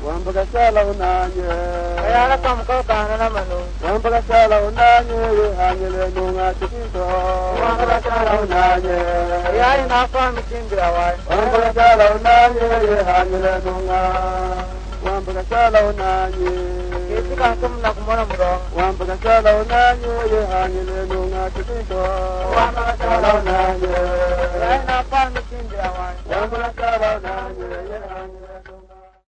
wambaga sala unanye ayala kamko kana na manu wambaga sala unanye hanyele nunga tikito wambaga sala unanye ayai na kwa mitimbira wai wambaga sala unanye hanyele nunga wambaga sala unanye kisika kumna kumona muro wambaga sala unanye hanyele nunga tikito wambaga sala unanye ayai na kwa mitimbira wai wambaga sala unanye hanyele